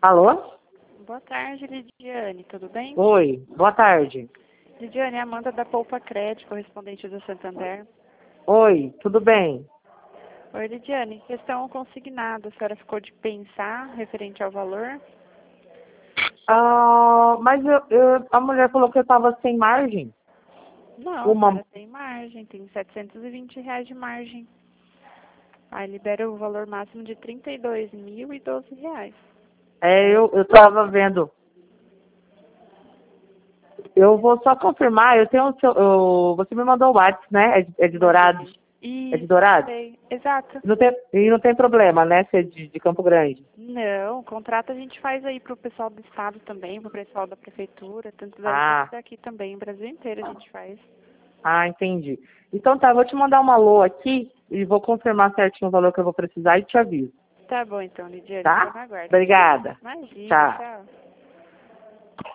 Alô? Boa tarde, Lidiane, tudo bem? Oi, boa tarde. Lidiane, é Amanda da Poupa Crédito, correspondente do Santander. Oi, tudo bem? Oi, Lidiane, questão consignada, a senhora ficou de pensar referente ao valor? Mas a mulher falou que eu estava sem margem. Não, a Uma, senhora tem margem, tem R$ 720 de margem. Aí libera o valor máximo de R$ 32.012. eu estava vendo. Eu vou só confirmar, eu tenho o seu, você me mandou o WhatsApp, né? É de Dourados? Mandei. É de Isso, Dourados? mandei. Exato. Não tem problema, né? Ser de Campo Grande. Não, o contrato a gente faz aí pro pessoal do estado também, pro pessoal da prefeitura, tanto daí quanto Ah, daqui também, o Brasil inteiro a gente faz. entendi. Então tá, vou te mandar uma alô aqui e vou confirmar certinho o valor que eu vou precisar e te aviso. Tá bom então, Lidiane, fica Tá? na guarda. Obrigada. Imagina, Tchau. tchau.